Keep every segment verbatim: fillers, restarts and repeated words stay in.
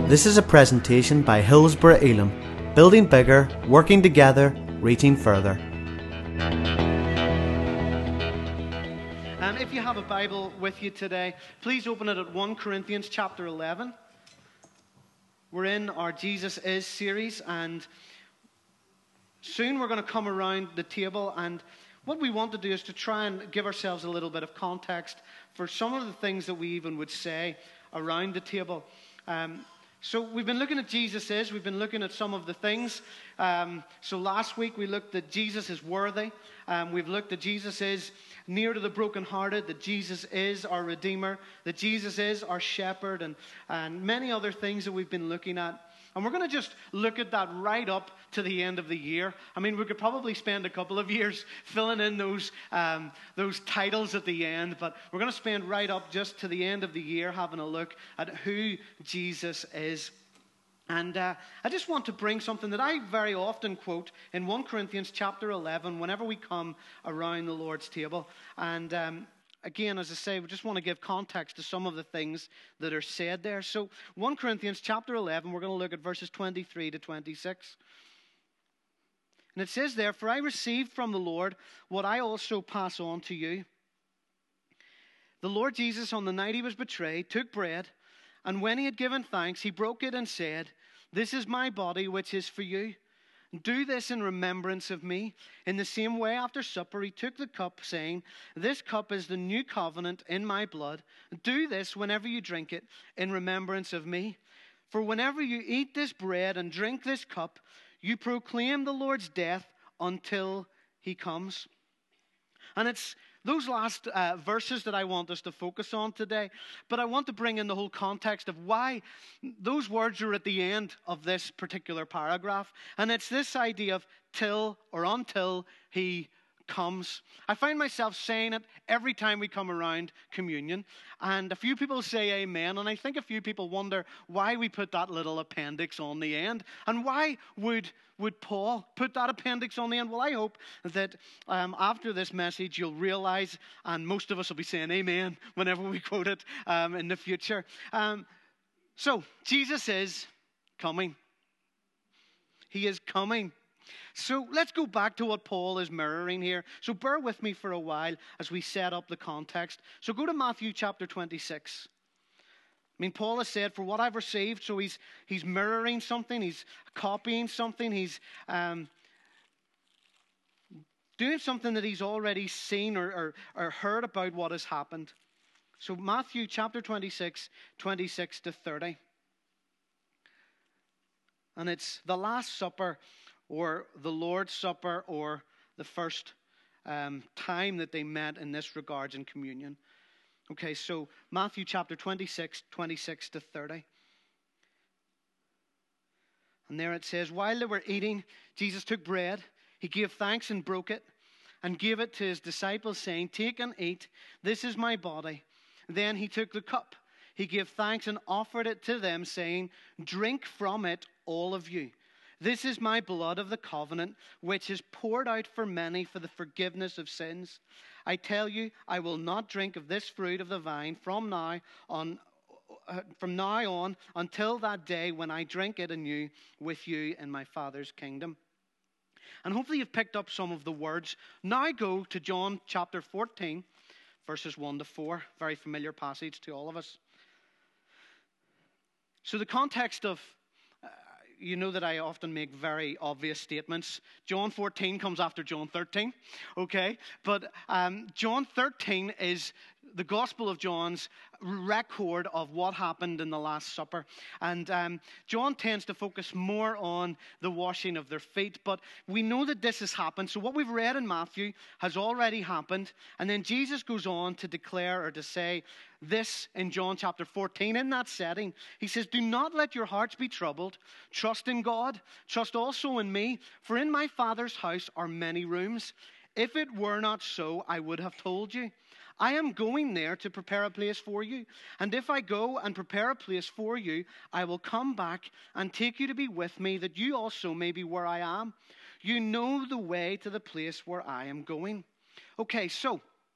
This is a presentation by Hillsborough Elim, building bigger, working together, reaching further. Um, if you have a Bible with you today, please open it at First Corinthians chapter eleven. We're in our Jesus Is series, and soon we're going to come around the table, and what we want to do is to try and give ourselves a little bit of context for some of the things that we even would say around the table. Um, so we've been looking at Jesus Is, we've been looking at some of the things. Um, so last week we looked at Jesus is worthy. Um, we've looked at Jesus is near to the brokenhearted, that Jesus is our Redeemer, that Jesus is our Shepherd, and, and many other things that we've been looking at. And we're going to just look at that right up to the end of the year. I mean, we could probably spend a couple of years filling in those um, those titles at the end, but we're going to spend right up just to the end of the year having a look at who Jesus is. And uh, I just want to bring something that I very often quote in First Corinthians chapter eleven whenever we come around the Lord's table. And um, again, as I say, we just want to give context to some of the things that are said there. So First Corinthians chapter eleven, we're going to look at verses twenty-three to twenty-six. And it says there, "For I received from the Lord what I also pass on to you. The Lord Jesus, on the night he was betrayed, took bread, and when he had given thanks, he broke it and said, 'This is my body, which is for you. Do this in remembrance of me.' In the same way, after supper, he took the cup, saying, 'This cup is the new covenant in my blood. Do this whenever you drink it in remembrance of me. For whenever you eat this bread and drink this cup, you proclaim the Lord's death until he comes.'" And it's those last uh, verses that I want us to focus on today. But I want to bring in the whole context of why those words are at the end of this particular paragraph. And it's this idea of till or until he comes. I find myself saying it every time we come around communion. And a few people say amen. And I think a few people wonder why we put that little appendix on the end. And why would Would Paul put that appendix on the end? Well, I hope that um, after this message you'll realize, and most of us will be saying amen whenever we quote it um, in the future. Um, so, Jesus is coming. He is coming. So let's go back to what Paul is mirroring here. So bear with me for a while as we set up the context. So go to Matthew chapter twenty-six. I mean, Paul has said, "For what I've received," so he's he's mirroring something, he's copying something, he's um, doing something that he's already seen or, or, or heard about what has happened. So Matthew chapter twenty-six, twenty-six to thirty. And it's the Last Supper, or the Lord's Supper, or the first um, time that they met in this regards in communion. Okay, so Matthew chapter twenty-six, twenty-six to thirty. And there it says, "While they were eating, Jesus took bread. He gave thanks and broke it, and gave it to his disciples, saying, 'Take and eat. This is my body.' Then he took the cup. He gave thanks and offered it to them, saying, 'Drink from it, all of you. This is my blood of the covenant, which is poured out for many for the forgiveness of sins. I tell you, I will not drink of this fruit of the vine from now on, uh, from now on until that day when I drink it anew with you in my Father's kingdom.'" And hopefully you've picked up some of the words. Now go to John chapter fourteen, verses one to four. Very familiar passage to all of us. So the context of You know that I often make very obvious statements. John fourteen comes after John thirteen, okay? But um, John thirteen is the Gospel of John's record of what happened in the Last Supper. And um, John tends to focus more on the washing of their feet. But we know that this has happened. So what we've read in Matthew has already happened. And then Jesus goes on to declare or to say this in John chapter fourteen. In that setting, he says, "Do not let your hearts be troubled. Trust in God. Trust also in me. For in my Father's house are many rooms. If it were not so, I would have told you. I am going there to prepare a place for you. And if I go and prepare a place for you, I will come back and take you to be with me, that you also may be where I am. You know the way to the place where I am going." Okay, so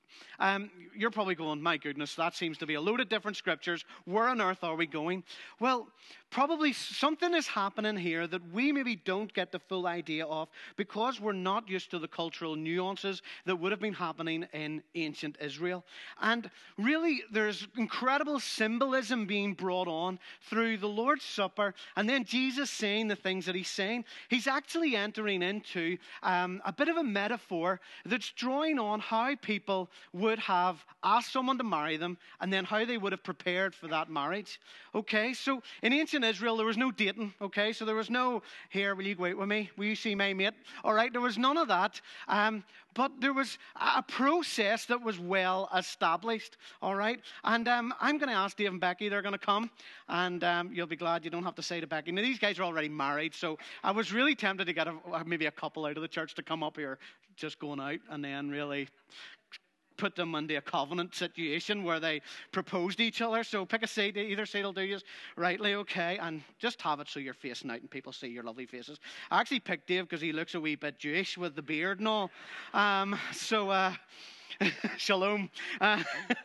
Um, you're probably going, my goodness, that seems to be a load of different scriptures. Where on earth are we going? Well, probably something is happening here that we maybe don't get the full idea of because we're not used to the cultural nuances that would have been happening in ancient Israel. And really, there's incredible symbolism being brought on through the Lord's Supper, and then Jesus saying the things that he's saying. He's actually entering into um, a bit of a metaphor that's drawing on how people would have asked someone to marry them and then how they would have prepared for that marriage. Okay, so in ancient Israel, there was no dating. Okay, so there was no, here, will you go out with me? Will you see my mate? All right, there was none of that. Um, but there was a process that was well established. All right, and um, I'm going to ask Dave and Becky, they're going to come, and um, you'll be glad you don't have to say to Becky. Now, these guys are already married, so I was really tempted to get a, maybe a couple out of the church to come up here just going out and then really put them into a covenant situation where they propose to each other. So pick a seat, either seat will do you rightly, okay, and just have it so you're facing out and people see your lovely faces. I actually picked Dave because he looks a wee bit Jewish with the beard and all. Um, so, uh, shalom. Uh,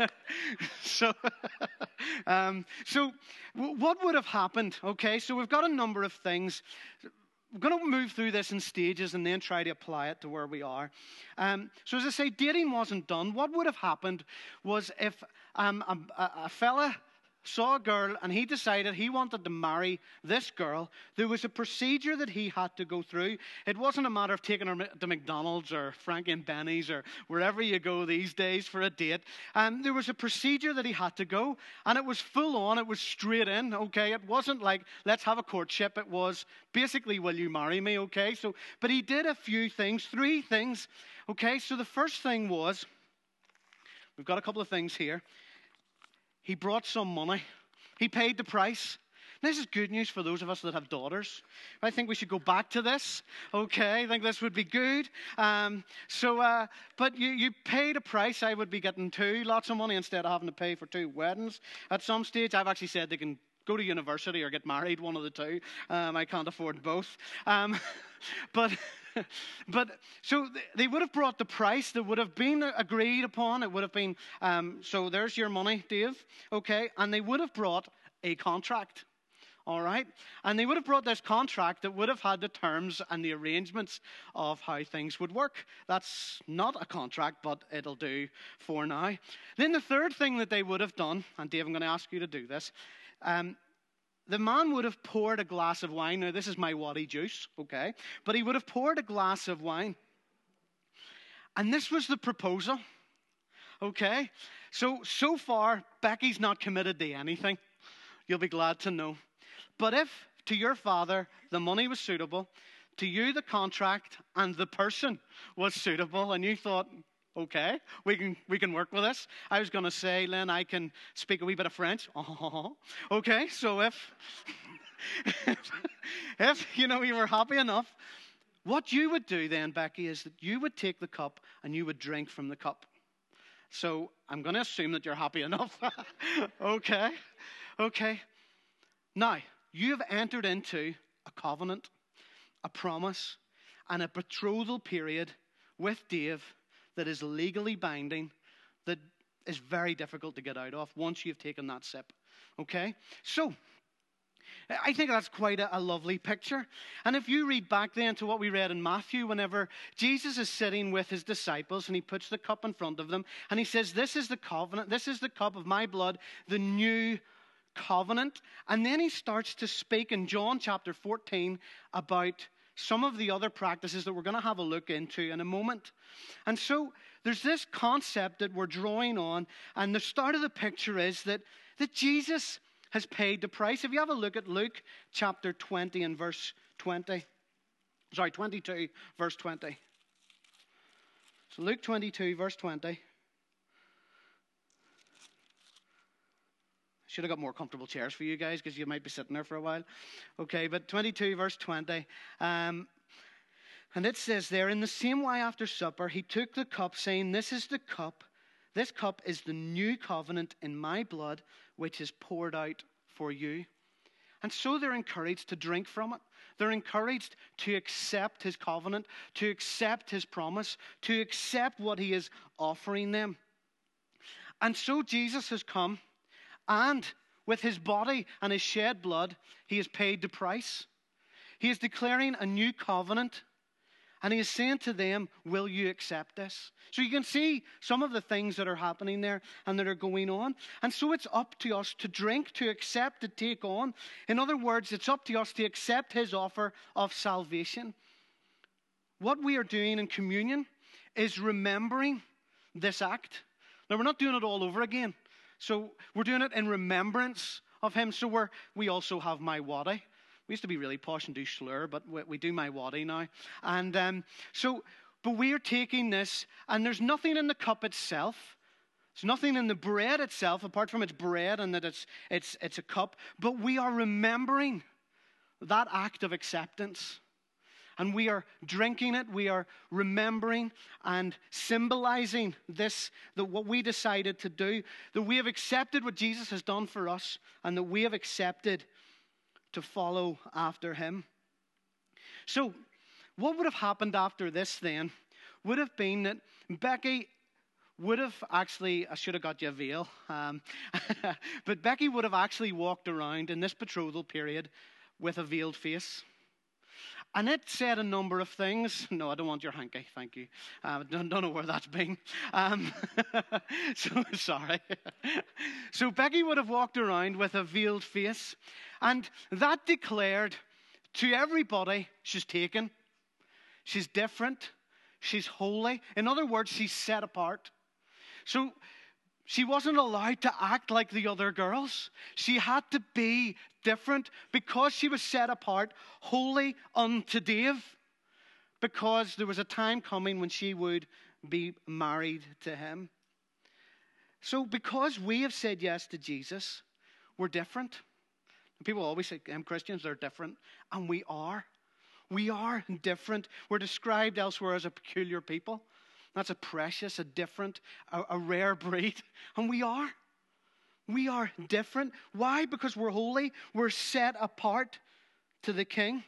so, um, so what would have happened? Okay, so we've got a number of things. We're going to move through this in stages and then try to apply it to where we are. Um, so as I say, dating wasn't done. What would have happened was if um, a, a, a fella saw a girl and he decided he wanted to marry this girl, there was a procedure that he had to go through. It wasn't a matter of taking her to McDonald's or Frankie and Benny's or wherever you go these days for a date. Um, there was a procedure that he had to go, and it was full on. It was straight in, okay? It wasn't like, let's have a courtship. It was basically, will you marry me, okay? So, but he did a few things, three things, okay? So the first thing was, we've got a couple of things here. He brought some money. He paid the price. This is good news for those of us that have daughters. I think we should go back to this. Okay, I think this would be good. Um, so, uh, but you, you paid a price. I would be getting two, lots of money instead of having to pay for two weddings. At some stage, I've actually said they can go to university or get married, one of the two. Um, I can't afford both. Um, but... But so they would have brought the price that would have been agreed upon. It would have been, um, so there's your money, Dave. Okay. And they would have brought a contract. All right. And they would have brought this contract that would have had the terms and the arrangements of how things would work. That's not a contract, but it'll do for now. Then the third thing that they would have done, and Dave, I'm going to ask you to do this. Um, The man would have poured a glass of wine. Now, this is my waddy juice, okay? But he would have poured a glass of wine. And this was the proposal, okay? So, so far, Becky's not committed to anything. You'll be glad to know. But if to your father the money was suitable, to you the contract and the person was suitable, and you thought, okay, we can we can work with this. I was going to say, Lynn, I can speak a wee bit of French. Oh, okay, so if, if, if, you know, you were happy enough, what you would do then, Becky, is that you would take the cup and you would drink from the cup. So I'm going to assume that you're happy enough. okay, okay. Now, you have entered into a covenant, a promise, and a betrothal period with Dave that is legally binding, that is very difficult to get out of once you've taken that sip. Okay? So, I think that's quite a, a lovely picture. And if you read back then to what we read in Matthew, whenever Jesus is sitting with his disciples and he puts the cup in front of them and he says, this is the covenant, this is the cup of my blood, the new covenant. And then he starts to speak in John chapter fourteen about some of the other practices that we're going to have a look into in a moment. And so there's this concept that we're drawing on, and the start of the picture is that, that Jesus has paid the price. If you have a look at Luke chapter twenty and verse twenty, sorry, twenty-two, verse twenty. So Luke twenty-two, verse twenty. Should have got more comfortable chairs for you guys because you might be sitting there for a while. Okay, but twenty-two verse twenty. Um, and it says there, in the same way after supper, he took the cup saying, this is the cup. This cup is the new covenant in my blood, which is poured out for you. And so they're encouraged to drink from it. They're encouraged to accept his covenant, to accept his promise, to accept what he is offering them. And so Jesus has come, and with his body and his shed blood, he has paid the price. He is declaring a new covenant, and he is saying to them, will you accept this? So you can see some of the things that are happening there and that are going on. And so it's up to us to drink, to accept, to take on. In other words, it's up to us to accept his offer of salvation. What we are doing in communion is remembering this act. Now, we're not doing it all over again. So we're doing it in remembrance of him. So we're, we also have my wadi. We used to be really posh and do slur, but we, we do my wadi now. And um, so, but we are taking this, and there's nothing in the cup itself. There's nothing in the bread itself, apart from it's bread and that it's it's it's a cup. But we are remembering that act of acceptance. And we are drinking it, we are remembering and symbolizing this, that what we decided to do, that we have accepted what Jesus has done for us, and that we have accepted to follow after him. So, what would have happened after this then would have been that Becky would have actually, I should have got you a veil, um, but Becky would have actually walked around in this betrothal period with a veiled face. And it said a number of things. No, I don't want your hanky, thank you. I uh, don't, don't know where that's been. Um, so, sorry. So Becky would have walked around with a veiled face. And that declared to everybody, she's taken. She's different. She's holy. In other words, she's set apart. So she wasn't allowed to act like the other girls. She had to be different because she was set apart, holy unto Dave. Because there was a time coming when she would be married to him. So because we have said yes to Jesus, we're different. People always say, um, Christians, they're different. And we are. We are different. We're described elsewhere as a peculiar people. That's a precious, a different, a, a rare breed. And we are. We are different. Why? Because we're holy. We're set apart to the King.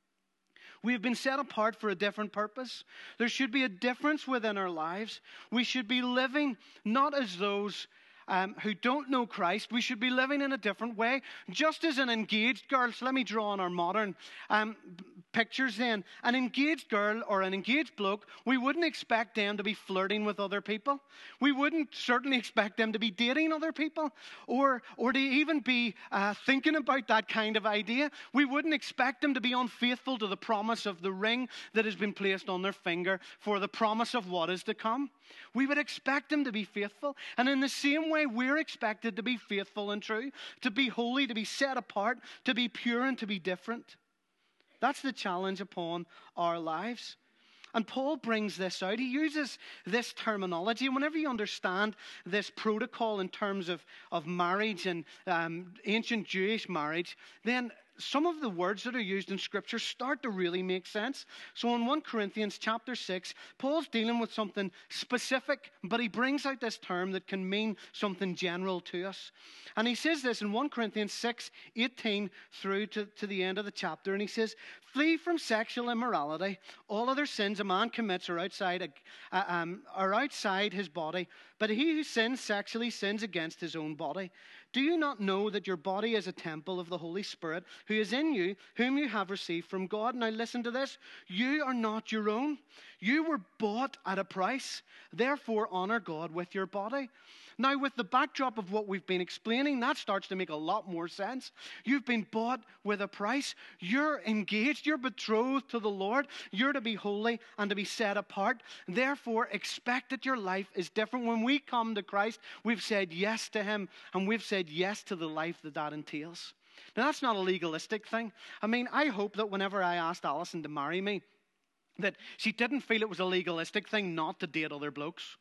We have been set apart for a different purpose. There should be a difference within our lives. We should be living not as those Um, who don't know Christ. We should be living in a different way. Just as an engaged girl, so let me draw on our modern um, pictures then. An engaged girl or an engaged bloke, we wouldn't expect them to be flirting with other people. We wouldn't certainly expect them to be dating other people or, or to even be uh, thinking about that kind of idea. We wouldn't expect them to be unfaithful to the promise of the ring that has been placed on their finger for the promise of what is to come. We would expect them to be faithful. And in the same way, we're expected to be faithful and true, to be holy, to be set apart, to be pure and to be different. That's the challenge upon our lives. And Paul brings this out. He uses this terminology. And whenever you understand this protocol in terms of, of marriage and um, ancient Jewish marriage, then some of the words that are used in Scripture start to really make sense. So in First Corinthians chapter six, Paul's dealing with something specific, but he brings out this term that can mean something general to us. And he says this in First Corinthians six, eighteen through to, to the end of the chapter. And he says, flee from sexual immorality. All other sins a man commits are outside, uh, um, are outside his body, but he who sins sexually sins against his own body. Do you not know that your body is a temple of the Holy Spirit who is in you, whom you have received from God? Now listen to this. You are not your own. You were bought at a price. Therefore, honor God with your body. Now, with the backdrop of what we've been explaining, that starts to make a lot more sense. You've been bought with a price. You're engaged. You're betrothed to the Lord. You're to be holy and to be set apart. Therefore, expect that your life is different. When we come to Christ, we've said yes to him, and we've said yes to the life that that entails. Now, that's not a legalistic thing. I mean, I hope that whenever I asked Alison to marry me, that she didn't feel it was a legalistic thing not to date other blokes.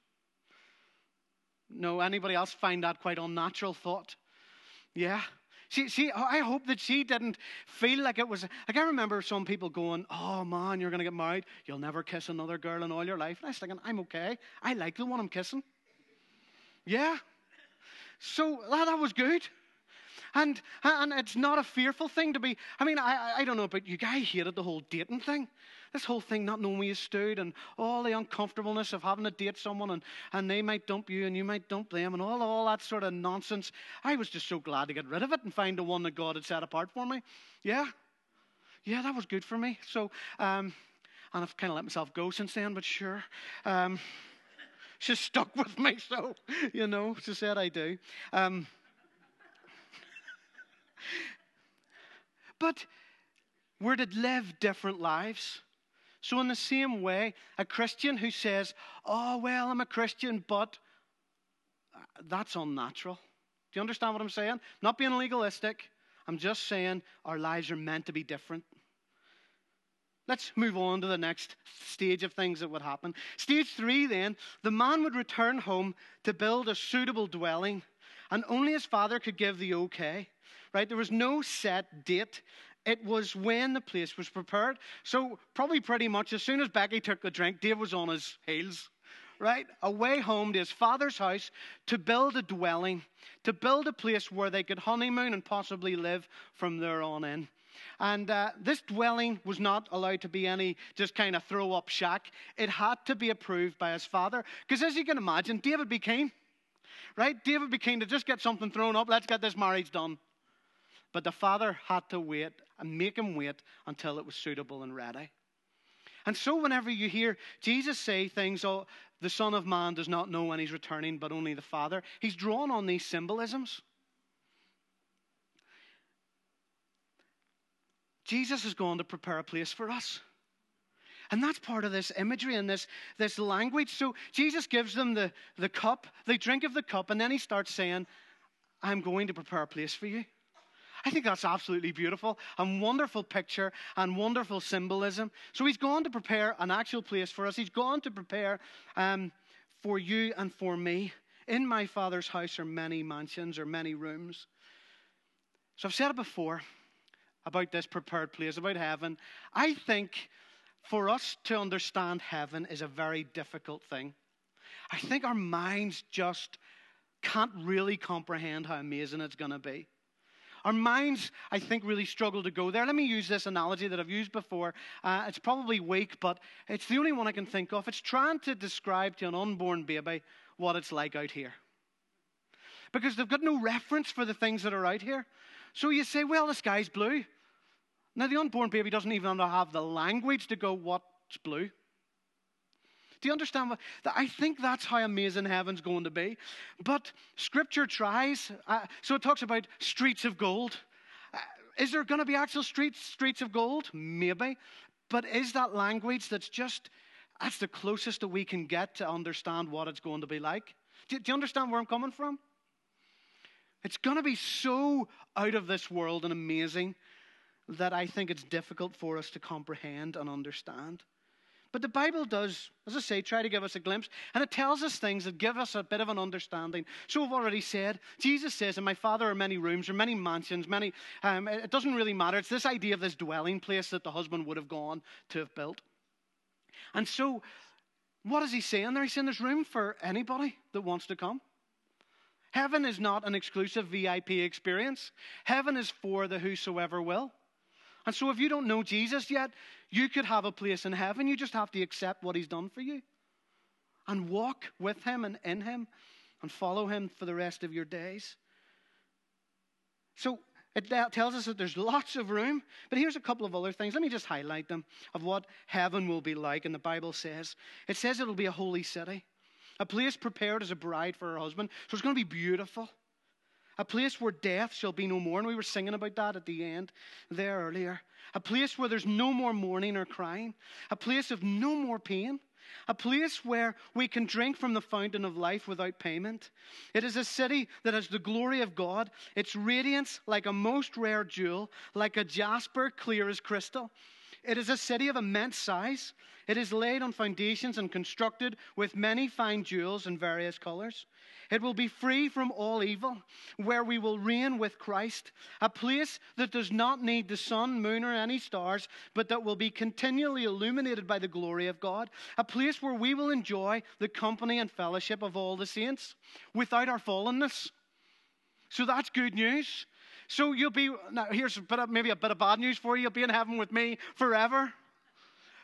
No, anybody else find that quite unnatural thought? Yeah. She, she, I hope that she didn't feel like it was... Like, I remember some people going, oh, man, you're going to get married. You'll never kiss another girl in all your life. And I was thinking, I'm okay. I like the one I'm kissing. Yeah. So, that, that was good. And and it's not a fearful thing to be... I mean, I I don't know about you guys, hated the whole dating thing. this whole thing, not knowing where you stood, and all the uncomfortableness of having to date someone, and, and they might dump you and you might dump them, and all, all that sort of nonsense. I was just so glad to get rid of it and find the one that God had set apart for me. Yeah. Yeah, that was good for me. So, um, and I've kind of let myself go since then, but sure. Um, she's stuck with me, so, you know, she said I do. Um, but we're to live different lives. So in the same way, a Christian who says, oh, well, I'm a Christian, but that's unnatural. Do you understand what I'm saying? Not being legalistic. I'm just saying our lives are meant to be different. Let's move on to the next stage of things that would happen. Stage three then, the man would return home to build a suitable dwelling, and only his father could give the okay. Right? There was no set date. It was when the place was prepared. So probably pretty much as soon as Becky took the drink, Dave was on his heels. Right? Away home to his father's house to build a dwelling, to build a place where they could honeymoon and possibly live from there on in. And uh, this dwelling was not allowed to be any just kind of throw-up shack. It had to be approved by his father. Because as you can imagine, David be keen. Right? David be keen to just get something thrown up. Let's get this marriage done. But the father had to wait and make him wait until it was suitable and ready. And so whenever you hear Jesus say things, oh, the Son of Man does not know when he's returning, but only the Father, he's drawn on these symbolisms. Jesus is going to prepare a place for us. And that's part of this imagery and this, this language. So Jesus gives them the, the cup, they drink of the cup, and then he starts saying, I'm going to prepare a place for you. I think that's absolutely beautiful, a wonderful picture and wonderful symbolism. So he's gone to prepare an actual place for us. He's gone to prepare um, for you and for me. In my Father's house are many mansions or many rooms. So I've said it before about this prepared place, about heaven. I think for us to understand heaven is a very difficult thing. I think our minds just can't really comprehend how amazing it's going to be. Our minds, I think, really struggle to go there. Let me use this analogy that I've used before. Uh, it's probably weak, but it's the only one I can think of. It's trying to describe to an unborn baby what it's like out here. Because they've got no reference for the things that are out here. So you say, well, the sky's blue. Now, the unborn baby doesn't even have the language to go, what's blue? Do you understand what? I think that's how amazing heaven's going to be. But Scripture tries. Uh, so it talks about streets of gold. Uh, is there going to be actual streets, streets of gold? Maybe. But is that language that's just, that's the closest that we can get to understand what it's going to be like? Do, do you understand where I'm coming from? It's going to be so out of this world and amazing that I think it's difficult for us to comprehend and understand. But the Bible does, as I say, try to give us a glimpse. And it tells us things that give us a bit of an understanding. So I've already said, Jesus says, in my Father are many rooms, or many mansions, many, um, it doesn't really matter. It's this idea of this dwelling place that the husband would have gone to have built. And so, what is he saying there? He's saying there's room for anybody that wants to come. Heaven is not an exclusive V I P experience. Heaven is for the whosoever will. And so if you don't know Jesus yet, you could have a place in heaven. You just have to accept what he's done for you and walk with him and in him and follow him for the rest of your days. So it tells us that there's lots of room. But here's a couple of other things. Let me just highlight them of what heaven will be like. And the Bible says, it says it'll be a holy city, a place prepared as a bride for her husband. So it's going to be beautiful. A place where death shall be no more. And we were singing about that at the end there earlier. A place where there's no more mourning or crying. A place of no more pain. A place where we can drink from the fountain of life without payment. It is a city that has the glory of God. Its radiance like a most rare jewel, like a jasper clear as crystal. It is a city of immense size. It is laid on foundations and constructed with many fine jewels in various colors. It will be free from all evil, where we will reign with Christ. A place that does not need the sun, moon, or any stars, but that will be continually illuminated by the glory of God. A place where we will enjoy the company and fellowship of all the saints without our fallenness. So that's good news. So you'll be, now here's a bit of, maybe a bit of bad news for you. You'll be in heaven with me forever.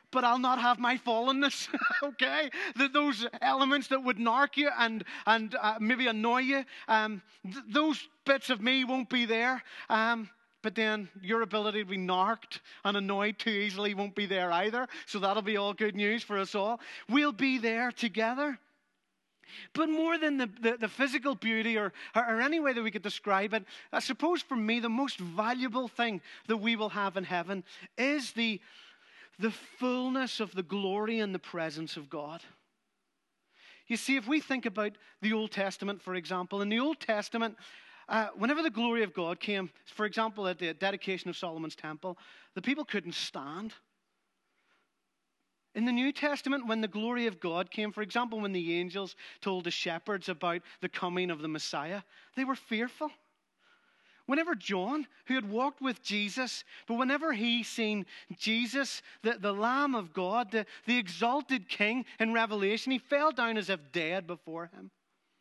but I'll not have my fallenness, okay? The, those elements that would narc you and, and uh, maybe annoy you, um, th- those bits of me won't be there. Um, but then your ability to be narked and annoyed too easily won't be there either. So that'll be all good news for us all. We'll be there together. But more than the, the, the physical beauty or, or any way that we could describe it, I suppose for me the most valuable thing that we will have in heaven is the, the fullness of the glory and the presence of God. You see, if we think about the Old Testament, for example, in the Old Testament, uh, whenever the glory of God came, for example, at the dedication of Solomon's temple, the people couldn't stand. In the New Testament, when the glory of God came, for example, when the angels told the shepherds about the coming of the Messiah, they were fearful. Whenever John, who had walked with Jesus, but whenever he seen Jesus, the, the Lamb of God, the, the exalted King in Revelation, he fell down as if dead before him.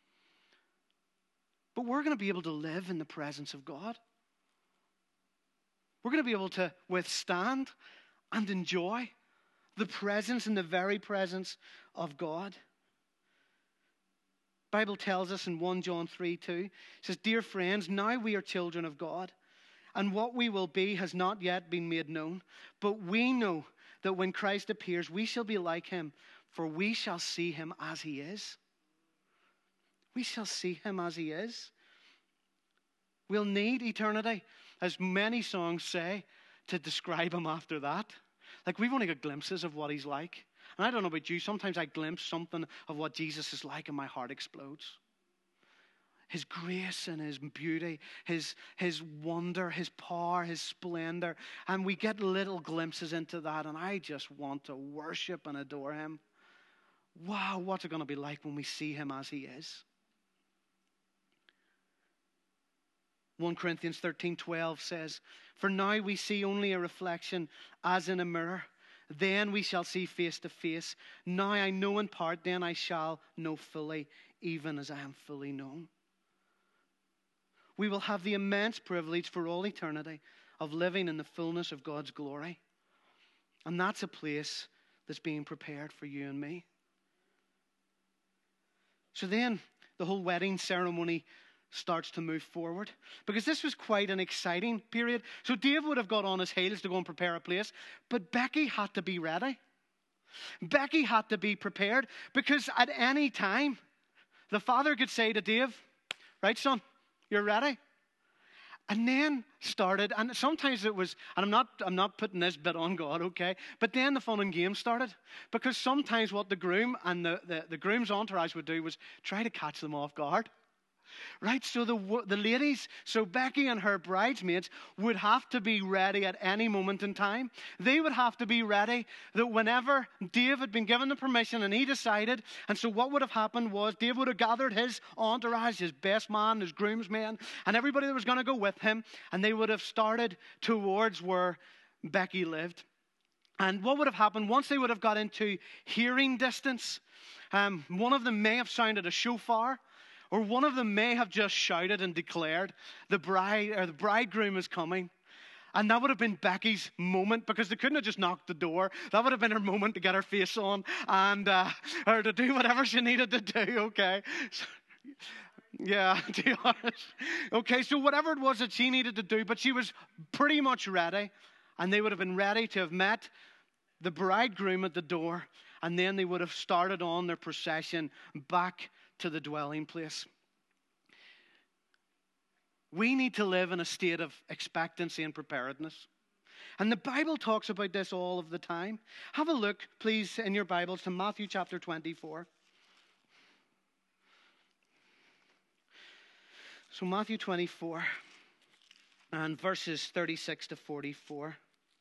But we're going to be able to live in the presence of God. We're going to be able to withstand and enjoy the presence and the very presence of God. The Bible tells us in First John three two, it says, "Dear friends, now we are children of God, and what we will be has not yet been made known. But we know that when Christ appears, we shall be like him, for we shall see him as he is." We shall see him as he is. We'll need eternity, as many songs say, to describe him after that. Like, we've only got glimpses of what he's like. And I don't know about you, sometimes I glimpse something of what Jesus is like and my heart explodes. His grace and his beauty, his, his wonder, his power, his splendor. And we get little glimpses into that, and I just want to worship and adore him. Wow, what's it going to be like when we see him as he is? First Corinthians thirteen twelve says, "For now we see only a reflection as in a mirror. Then we shall see face to face. Now I know in part, then I shall know fully, even as I am fully known." We will have the immense privilege for all eternity of living in the fullness of God's glory. And that's a place that's being prepared for you and me. So then the whole wedding ceremony starts to move forward, because this was quite an exciting period. So Dave would have got on his heels to go and prepare a place, but Becky had to be ready. Becky had to be prepared, because at any time the father could say to Dave, "Right, son, you're ready." And then started, and sometimes it was, and I'm not I'm not putting this bit on God, okay? But then the fun and games started, because sometimes what the groom and the, the, the groom's entourage would do was try to catch them off guard. Right, so the the ladies, so Becky and her bridesmaids would have to be ready at any moment in time. They would have to be ready that whenever Dave had been given the permission and he decided, and so what would have happened was Dave would have gathered his entourage, his best man, his groomsmen, and everybody that was going to go with him, and they would have started towards where Becky lived. And what would have happened once they would have got into hearing distance, um, one of them may have sounded a shofar, or one of them may have just shouted and declared the bride or the bridegroom is coming. And that would have been Becky's moment, because they couldn't have just knocked the door. That would have been her moment to get her face on and uh, or to do whatever she needed to do, okay? So, yeah, to be honest. Okay, so whatever it was that she needed to do, but she was pretty much ready. And they would have been ready to have met the bridegroom at the door. And then they would have started on their procession back to the dwelling place. We need to live in a state of expectancy and preparedness. And the Bible talks about this all of the time. Have a look, please, in your Bibles to Matthew chapter twenty-four. So Matthew twenty-four and verses thirty-six to forty-four.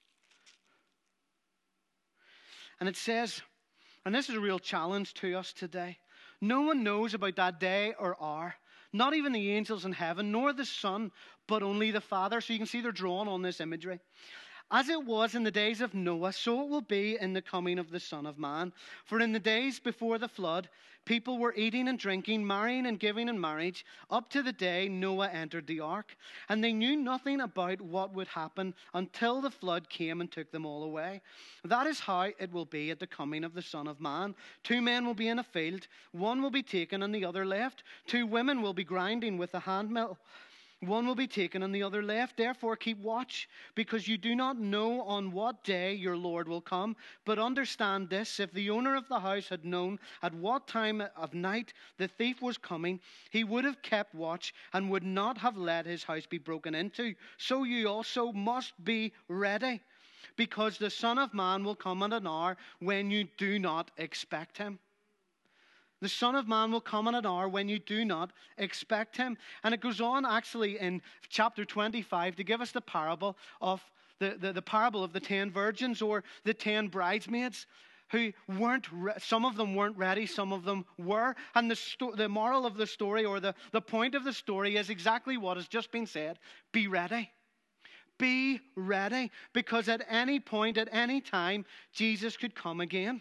And it says, and this is a real challenge to us today, "No one knows about that day or hour, not even the angels in heaven, nor the Son, but only the Father." So you can see they're drawn on this imagery. As it was in the days of Noah, so it will be in the coming of the Son of Man. For in the days before the flood, people were eating and drinking, marrying and giving in marriage, up to the day Noah entered the ark. And they knew nothing about what would happen until the flood came and took them all away. That is how it will be at the coming of the Son of Man. Two men will be in a field, one will be taken and the other left. Two women will be grinding with a handmill. One will be taken and the other left. Therefore keep watch, because you do not know on what day your Lord will come. But understand this, if the owner of the house had known at what time of night the thief was coming, he would have kept watch and would not have let his house be broken into. So you also must be ready, because the Son of Man will come at an hour when you do not expect him. The Son of Man will come in an hour when you do not expect him. And it goes on actually in chapter twenty-five to give us the parable of the, the, the parable of the ten virgins, or the ten bridesmaids, who weren't, re- some of them weren't ready, some of them were. And the, sto- the moral of the story, or the, the point of the story, is exactly what has just been said. Be ready. Be ready, because at any point, at any time, Jesus could come again.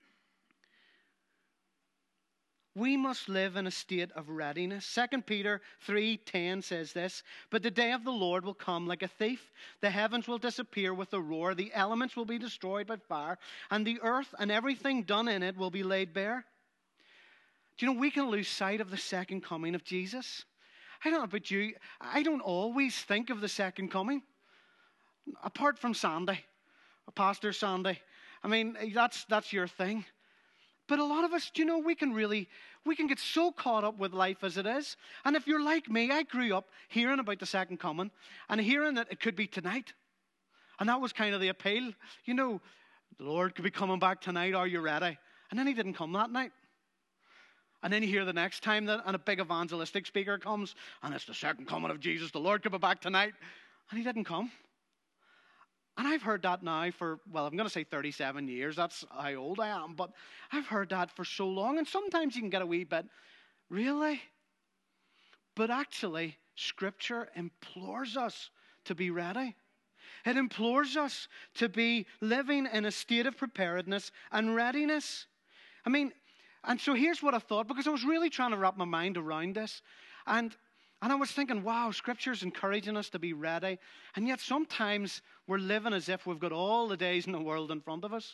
We must live in a state of readiness. Second Peter three ten says this, but the day of the Lord will come like a thief. The heavens will disappear with a roar. The elements will be destroyed by fire. And the earth and everything done in it will be laid bare. Do you know, we can lose sight of the second coming of Jesus. I don't know about you. I don't always think of the second coming. Apart from Sandy, Pastor Sandy. I mean, that's that's your thing. But a lot of us, do you know, we can really, we can get so caught up with life as it is. And if you're like me, I grew up hearing about the second coming and hearing that it could be tonight. And that was kind of the appeal. You know, the Lord could be coming back tonight. Are you ready? And then he didn't come that night. And then you hear the next time that and a big evangelistic speaker comes, and it's the second coming of Jesus. The Lord could be back tonight. And he didn't come. And I've heard that now for, well, I'm going to say thirty-seven years. That's how old I am. But I've heard that for so long. And sometimes you can get a wee bit, really? But actually, Scripture implores us to be ready. It implores us to be living in a state of preparedness and readiness. I mean, and so here's what I thought, because I was really trying to wrap my mind around this. And And I was thinking, wow, Scripture's encouraging us to be ready. And yet sometimes we're living as if we've got all the days in the world in front of us.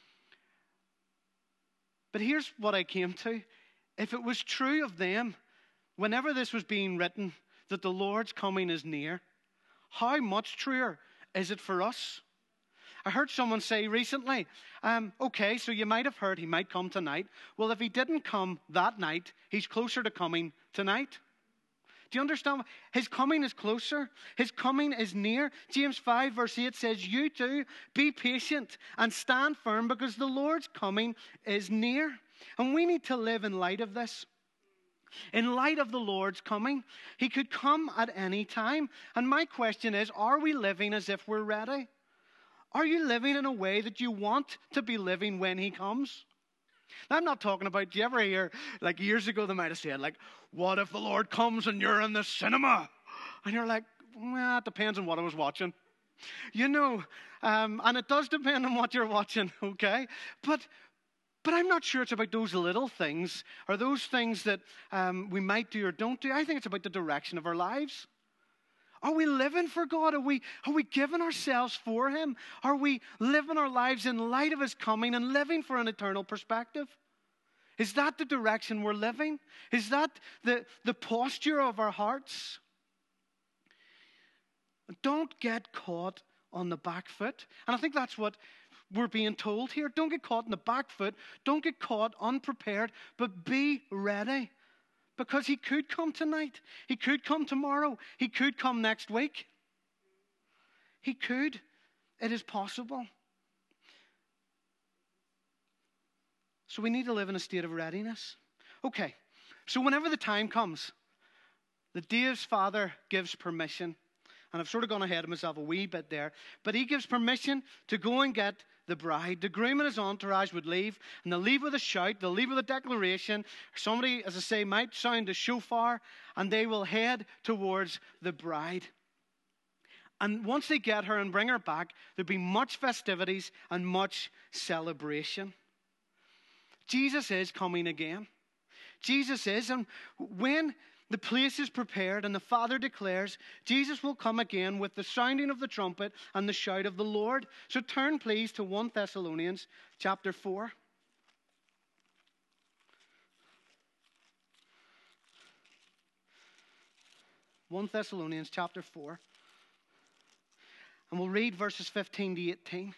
But here's what I came to. If it was true of them, whenever this was being written, that the Lord's coming is near, how much truer is it for us? I heard someone say recently, um, okay, so you might have heard he might come tonight. Well, if he didn't come that night, he's closer to coming tonight. Do you understand? His coming is closer. His coming is near. James five verse eight says, you too, be patient and stand firm, because the Lord's coming is near. And we need to live in light of this. In light of the Lord's coming. He could come at any time. And my question is, are we living as if we're ready? Are you living in a way that you want to be living when he comes? Now, I'm not talking about, do you ever hear, like years ago they might have said, like, what if the Lord comes and you're in the cinema? And you're like, well, it depends on what I was watching. You know, um, and it does depend on what you're watching, okay? But but I'm not sure it's about those little things or those things that um, we might do or don't do. I think it's about the direction of our lives. Are we living for God? Are we, are we giving ourselves for him? Are we living our lives in light of his coming and living for an eternal perspective? Is that the direction we're living? Is that the, the posture of our hearts? Don't get caught on the back foot. And I think that's what we're being told here. Don't get caught on the back foot. Don't get caught unprepared, but be ready. Because he could come tonight. He could come tomorrow. He could come next week. He could. It is possible. So we need to live in a state of readiness. Okay, so whenever the time comes, that Dave's father gives permission, and I've sort of gone ahead of myself a wee bit there, but he gives permission to go and get the bride. The groom and his entourage would leave, and they'll leave with a shout, they'll leave with a declaration. Somebody, as I say, might sound a shofar, and they will head towards the bride. And once they get her and bring her back, there'll be much festivities and much celebration. Jesus is coming again. Jesus is, and when the place is prepared and the Father declares, Jesus will come again with the sounding of the trumpet and the shout of the Lord. So turn please to First Thessalonians chapter four. First Thessalonians chapter four. And we'll read verses fifteen to eighteen.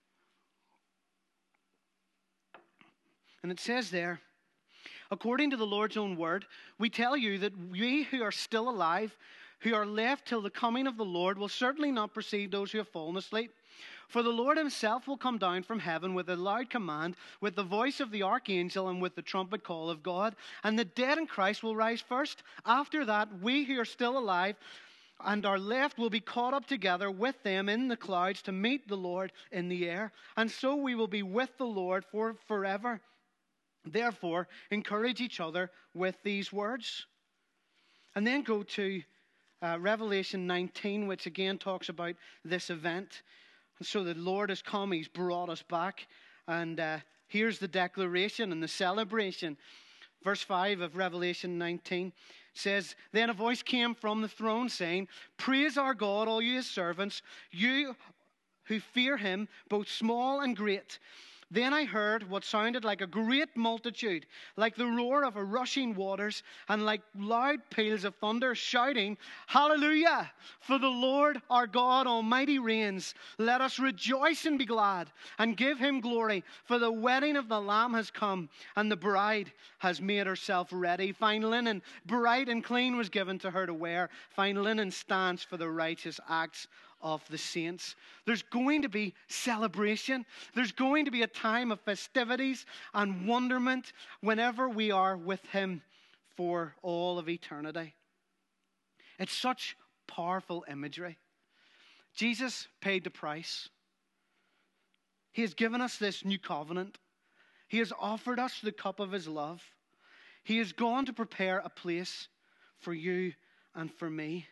And it says there, according to the Lord's own word, we tell you that we who are still alive, who are left till the coming of the Lord, will certainly not precede those who have fallen asleep. For the Lord himself will come down from heaven with a loud command, with the voice of the archangel, and with the trumpet call of God. And the dead in Christ will rise first. After that, we who are still alive and are left will be caught up together with them in the clouds to meet the Lord in the air. And so we will be with the Lord for forever. Therefore, encourage each other with these words. And then go to uh, Revelation nineteen, which again talks about this event. And so the Lord has come, he's brought us back. And uh, here's the declaration and the celebration. Verse five of Revelation nineteen says, then a voice came from the throne saying, praise our God, all you his servants, you who fear him, both small and great. Then I heard what sounded like a great multitude, like the roar of a rushing waters, and like loud peals of thunder, shouting, hallelujah! For the Lord our God Almighty reigns. Let us rejoice and be glad, and give him glory, for the wedding of the Lamb has come, and the bride has made herself ready. Fine linen, bright and clean, was given to her to wear. Fine linen stands for the righteous acts of the saints. There's going to be celebration. There's going to be a time of festivities and wonderment whenever we are with him for all of eternity. It's such powerful imagery. Jesus paid the price. He has given us this new covenant. He has offered us the cup of his love. He has gone to prepare a place for you and for me.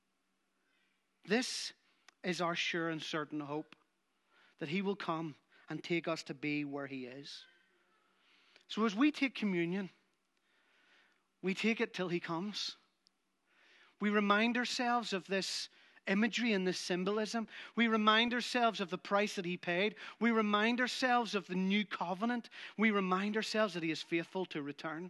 This is our sure and certain hope, that he will come and take us to be where he is. So as we take communion, we take it till he comes. We remind ourselves of this imagery and this symbolism. We remind ourselves of the price that he paid. We remind ourselves of the new covenant. We remind ourselves that he is faithful to return.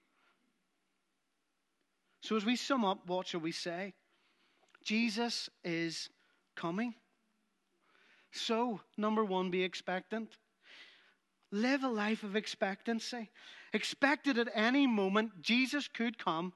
So as we sum up, what shall we say? Jesus is coming. So, number one, be expectant. Live a life of expectancy. Expect that at any moment Jesus could come.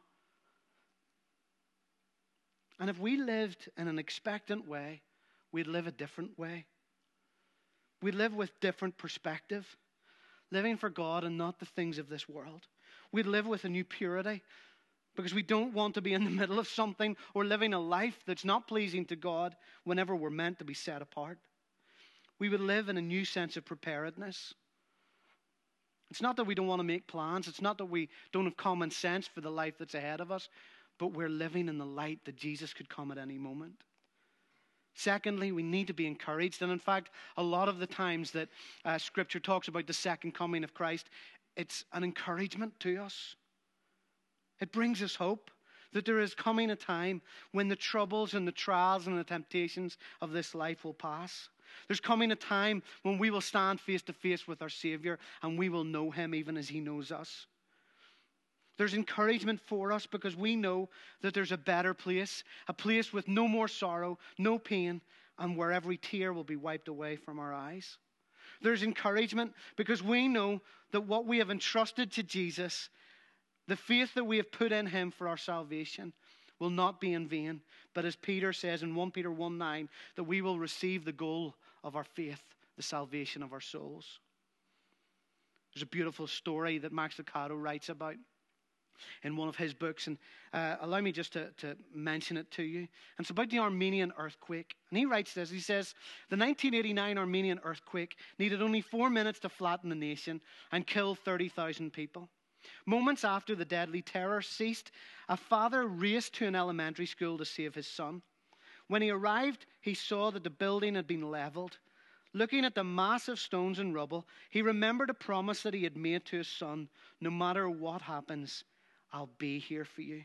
And if we lived in an expectant way, we'd live a different way. We'd live with different perspective, living for God and not the things of this world. We'd live with a new purity, because we don't want to be in the middle of something or living a life that's not pleasing to God whenever we're meant to be set apart. We would live in a new sense of preparedness. It's not that we don't want to make plans. It's not that we don't have common sense for the life that's ahead of us. But we're living in the light that Jesus could come at any moment. Secondly, we need to be encouraged. And in fact, a lot of the times that uh, Scripture talks about the second coming of Christ, it's an encouragement to us. It brings us hope that there is coming a time when the troubles and the trials and the temptations of this life will pass. There's coming a time when we will stand face to face with our Savior and we will know him even as he knows us. There's encouragement for us because we know that there's a better place, a place with no more sorrow, no pain, and where every tear will be wiped away from our eyes. There's encouragement because we know that what we have entrusted to Jesus, the faith that we have put in him for our salvation, will not be in vain. But as Peter says in First Peter one nine, that we will receive the goal of our faith, the salvation of our souls. There's a beautiful story that Max Lucado writes about in one of his books, and uh, allow me just to, to mention it to you. And it's about the Armenian earthquake. And he writes this, he says, the nineteen eighty-nine Armenian earthquake needed only four minutes to flatten the nation and kill thirty thousand people. Moments after the deadly terror ceased, a father raced to an elementary school to save his son. When he arrived, he saw that the building had been leveled. Looking at the massive stones and rubble, he remembered a promise that he had made to his son. No matter what happens, I'll be here for you.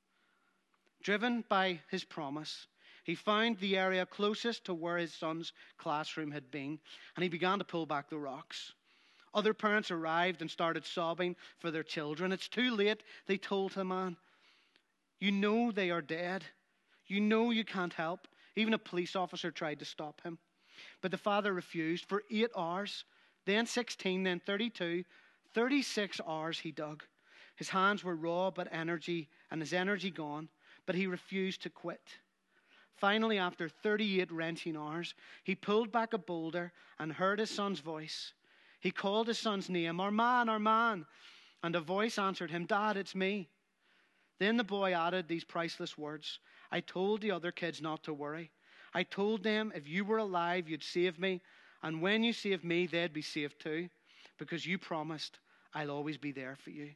Driven by his promise, he found the area closest to where his son's classroom had been, and he began to pull back the rocks. Other parents arrived and started sobbing for their children. It's too late, they told the man. You know they are dead. You know you can't help. Even a police officer tried to stop him. But the father refused. For eight hours, then sixteen, then thirty-two, thirty-six hours he dug. His hands were raw but energy, and his energy gone, but he refused to quit. Finally, after thirty-eight wrenching hours, he pulled back a boulder and heard his son's voice. He called his son's name, Arman, Arman, and a voice answered him, Dad, it's me. Then the boy added these priceless words. I told the other kids not to worry. I told them if you were alive, you'd save me. And when you save me, they'd be saved too. Because you promised I'll always be there for you.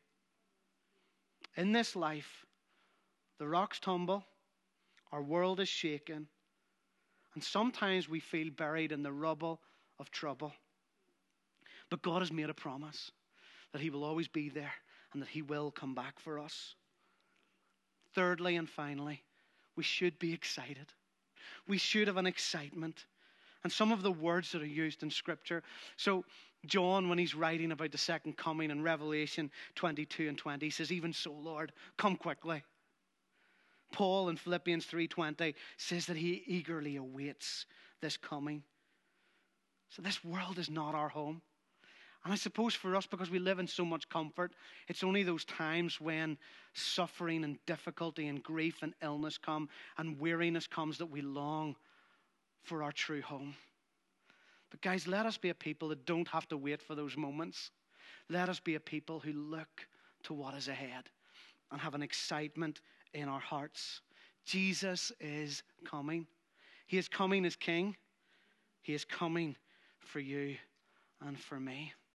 In this life, the rocks tumble. Our world is shaken. And sometimes we feel buried in the rubble of trouble. But God has made a promise that he will always be there and that he will come back for us. Thirdly and finally, we should be excited. We should have an excitement. And some of the words that are used in Scripture. So John, when he's writing about the second coming in Revelation twenty-two and twenty, he says, even so, Lord, come quickly. Paul in Philippians three twenty says that he eagerly awaits this coming. So this world is not our home. And I suppose for us, because we live in so much comfort, it's only those times when suffering and difficulty and grief and illness come and weariness comes that we long for our true home. But guys, let us be a people that don't have to wait for those moments. Let us be a people who look to what is ahead and have an excitement in our hearts. Jesus is coming. He is coming as King. He is coming for you and for me.